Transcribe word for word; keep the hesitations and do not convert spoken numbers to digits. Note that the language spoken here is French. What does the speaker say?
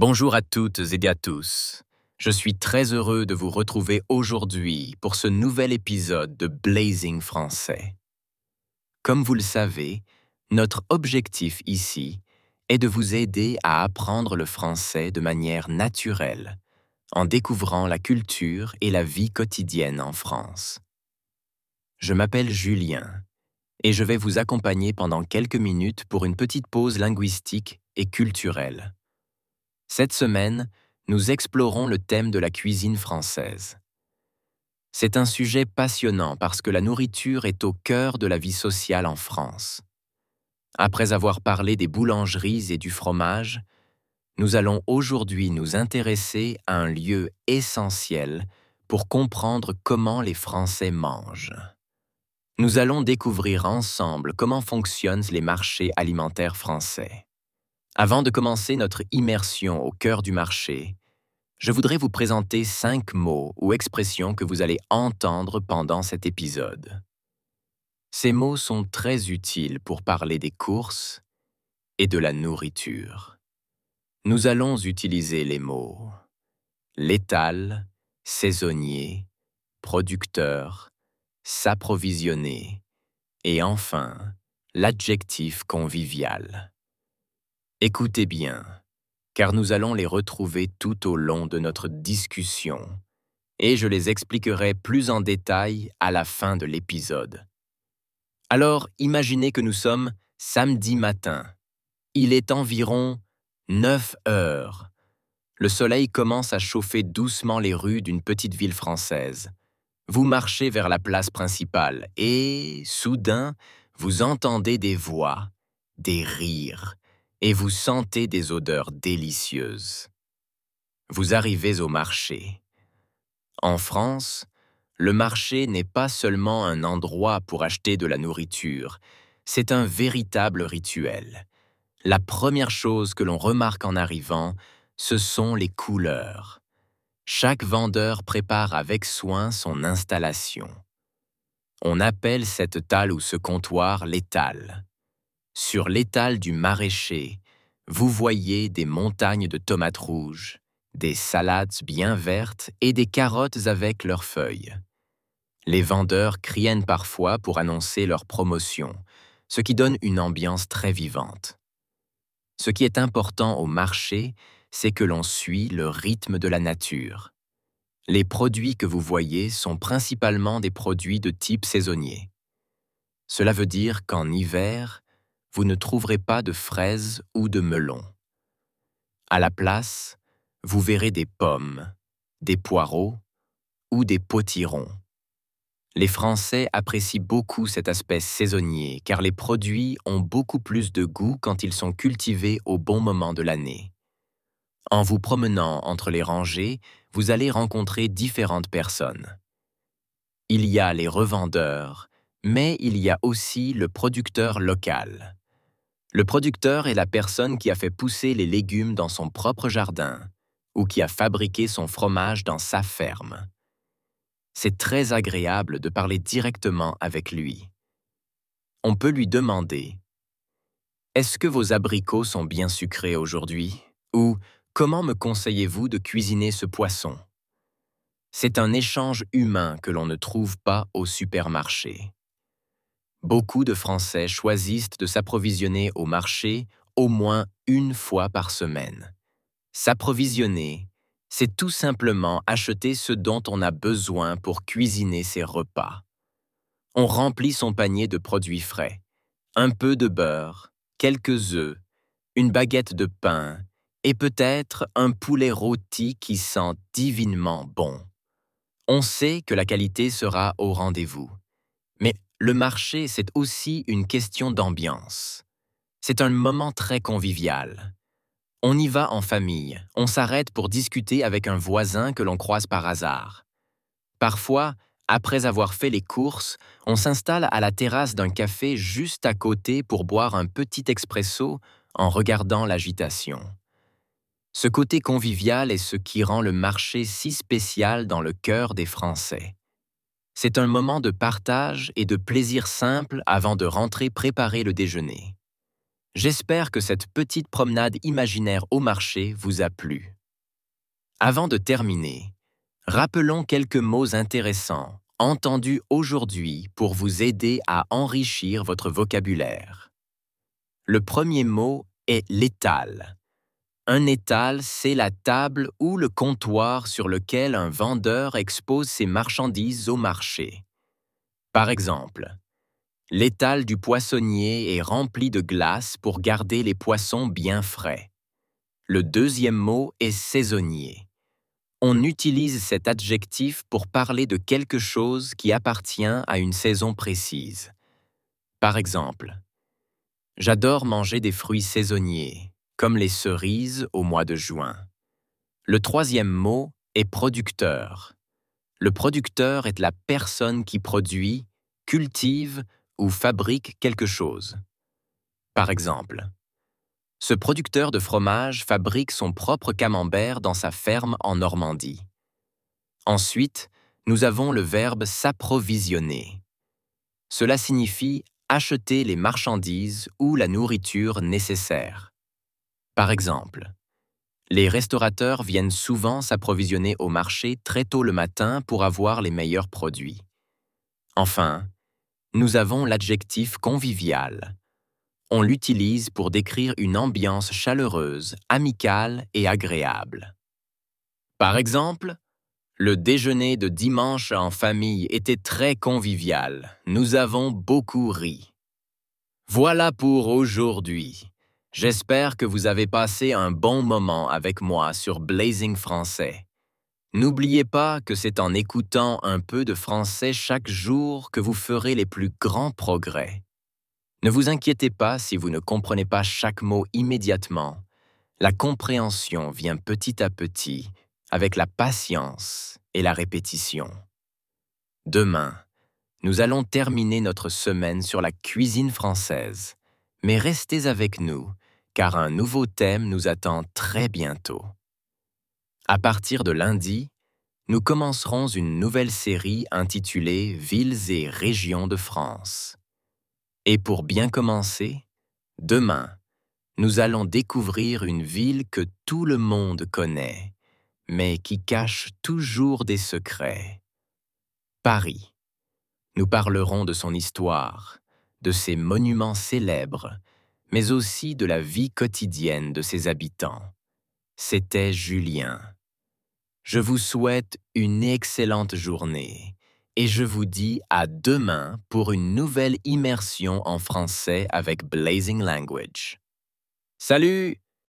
Bonjour à toutes et à tous. Je suis très heureux de vous retrouver aujourd'hui pour ce nouvel épisode de Blazing Français. Comme vous le savez, notre objectif ici est de vous aider à apprendre le français de manière naturelle, en découvrant la culture et la vie quotidienne en France. Je m'appelle Julien et je vais vous accompagner pendant quelques minutes pour une petite pause linguistique et culturelle. Cette semaine, nous explorons le thème de la cuisine française. C'est un sujet passionnant parce que la nourriture est au cœur de la vie sociale en France. Après avoir parlé des boulangeries et du fromage, nous allons aujourd'hui nous intéresser à un lieu essentiel pour comprendre comment les Français mangent. Nous allons découvrir ensemble comment fonctionnent les marchés alimentaires français. Avant de commencer notre immersion au cœur du marché, je voudrais vous présenter cinq mots ou expressions que vous allez entendre pendant cet épisode. Ces mots sont très utiles pour parler des courses et de la nourriture. Nous allons utiliser les mots l'étal, saisonnier, producteur, s'approvisionner et enfin l'adjectif convivial. Écoutez bien, car nous allons les retrouver tout au long de notre discussion et je les expliquerai plus en détail à la fin de l'épisode. Alors, imaginez que nous sommes samedi matin. Il est environ neuf heures. Le soleil commence à chauffer doucement les rues d'une petite ville française. Vous marchez vers la place principale et, soudain, vous entendez des voix, des rires, et vous sentez des odeurs délicieuses. Vous arrivez au marché. En France, le marché n'est pas seulement un endroit pour acheter de la nourriture, c'est un véritable rituel. La première chose que l'on remarque en arrivant, ce sont les couleurs. Chaque vendeur prépare avec soin son installation. On appelle cette talle ou ce comptoir l'étal. Sur l'étal du maraîcher, vous voyez des montagnes de tomates rouges, des salades bien vertes et des carottes avec leurs feuilles. Les vendeurs crient parfois pour annoncer leur promotion, ce qui donne une ambiance très vivante. Ce qui est important au marché, c'est que l'on suit le rythme de la nature. Les produits que vous voyez sont principalement des produits de type saisonnier. Cela veut dire qu'en hiver, vous ne trouverez pas de fraises ou de melons. À la place, vous verrez des pommes, des poireaux ou des potirons. Les Français apprécient beaucoup cet aspect saisonnier car les produits ont beaucoup plus de goût quand ils sont cultivés au bon moment de l'année. En vous promenant entre les rangées, vous allez rencontrer différentes personnes. Il y a les revendeurs, mais il y a aussi le producteur local. Le producteur est la personne qui a fait pousser les légumes dans son propre jardin ou qui a fabriqué son fromage dans sa ferme. C'est très agréable de parler directement avec lui. On peut lui demander « Est-ce que vos abricots sont bien sucrés aujourd'hui ?» ou « Comment me conseillez-vous de cuisiner ce poisson ?» C'est un échange humain que l'on ne trouve pas au supermarché. Beaucoup de Français choisissent de s'approvisionner au marché au moins une fois par semaine. S'approvisionner, c'est tout simplement acheter ce dont on a besoin pour cuisiner ses repas. On remplit son panier de produits frais, un peu de beurre, quelques œufs, une baguette de pain et peut-être un poulet rôti qui sent divinement bon. On sait que la qualité sera au rendez-vous. Mais le marché, c'est aussi une question d'ambiance. C'est un moment très convivial. On y va en famille, on s'arrête pour discuter avec un voisin que l'on croise par hasard. Parfois, après avoir fait les courses, on s'installe à la terrasse d'un café juste à côté pour boire un petit expresso en regardant l'agitation. Ce côté convivial est ce qui rend le marché si spécial dans le cœur des Français. C'est un moment de partage et de plaisir simple avant de rentrer préparer le déjeuner. J'espère que cette petite promenade imaginaire au marché vous a plu. Avant de terminer, rappelons quelques mots intéressants entendus aujourd'hui pour vous aider à enrichir votre vocabulaire. Le premier mot est l'étal. Un étal, c'est la table ou le comptoir sur lequel un vendeur expose ses marchandises au marché. Par exemple, l'étal du poissonnier est rempli de glace pour garder les poissons bien frais. Le deuxième mot est saisonnier. On utilise cet adjectif pour parler de quelque chose qui appartient à une saison précise. Par exemple, j'adore manger des fruits saisonniers, comme les cerises au mois de juin. Le troisième mot est producteur. Le producteur est la personne qui produit, cultive ou fabrique quelque chose. Par exemple, ce producteur de fromage fabrique son propre camembert dans sa ferme en Normandie. Ensuite, nous avons le verbe s'approvisionner. Cela signifie acheter les marchandises ou la nourriture nécessaires. Par exemple, les restaurateurs viennent souvent s'approvisionner au marché très tôt le matin pour avoir les meilleurs produits. Enfin, nous avons l'adjectif convivial. On l'utilise pour décrire une ambiance chaleureuse, amicale et agréable. Par exemple, le déjeuner de dimanche en famille était très convivial. Nous avons beaucoup ri. Voilà pour aujourd'hui. J'espère que vous avez passé un bon moment avec moi sur Blazing Français. N'oubliez pas que c'est en écoutant un peu de français chaque jour que vous ferez les plus grands progrès. Ne vous inquiétez pas si vous ne comprenez pas chaque mot immédiatement. La compréhension vient petit à petit avec la patience et la répétition. Demain, nous allons terminer notre semaine sur la cuisine française, mais restez avec nous, car un nouveau thème nous attend très bientôt. À partir de lundi, nous commencerons une nouvelle série intitulée « Villes et régions de France ». Et pour bien commencer, demain, nous allons découvrir une ville que tout le monde connaît, mais qui cache toujours des secrets. Paris. Nous parlerons de son histoire, de ses monuments célèbres, mais aussi de la vie quotidienne de ses habitants. C'était Julien. Je vous souhaite une excellente journée et je vous dis à demain pour une nouvelle immersion en français avec Blazing Language. Salut!